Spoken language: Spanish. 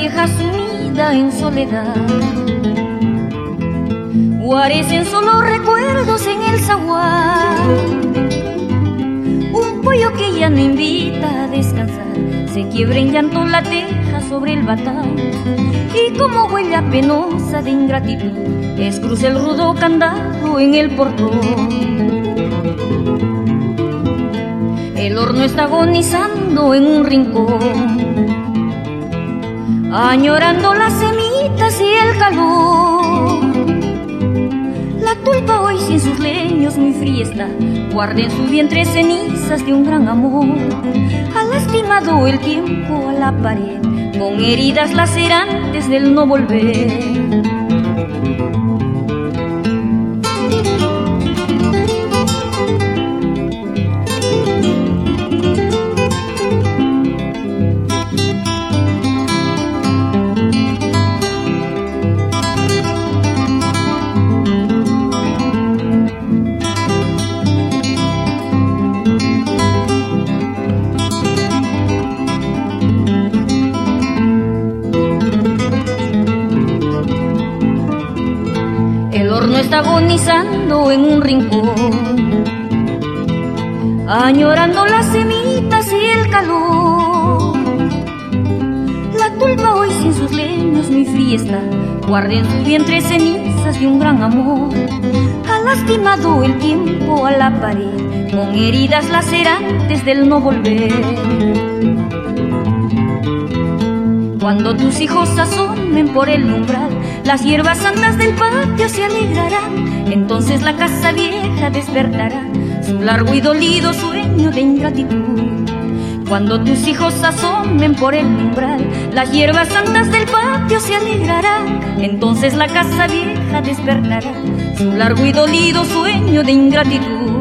deja sumida en soledad. Guarecen solo recuerdos en el zaguán. Un pollo que ya no invita a descansar, se quiebra en llanto la teja sobre el batán. Y como huella penosa de ingratitud, descruza el rudo candado en el portón. El horno está agonizando en un rincón, añorando las semitas y el calor. La tulpa hoy sin sus leños muy fría está, guarda en su vientre cenizas de un gran amor. Ha lastimado el tiempo a la pared, con heridas lacerantes del no volver. Está agonizando en un rincón, añorando las semitas y el calor. La tulpa hoy sin sus leños muy fría está, guarda en su vientre cenizas de un gran amor. Ha lastimado el tiempo a la pared, con heridas lacerantes del no volver. Cuando tus hijos asomen por el umbral, las hierbas santas del patio se alegrarán. Entonces la casa vieja despertará su largo y dolido sueño de ingratitud. Cuando tus hijos asomen por el umbral, las hierbas santas del patio se alegrarán. Entonces la casa vieja despertará su largo y dolido sueño de ingratitud.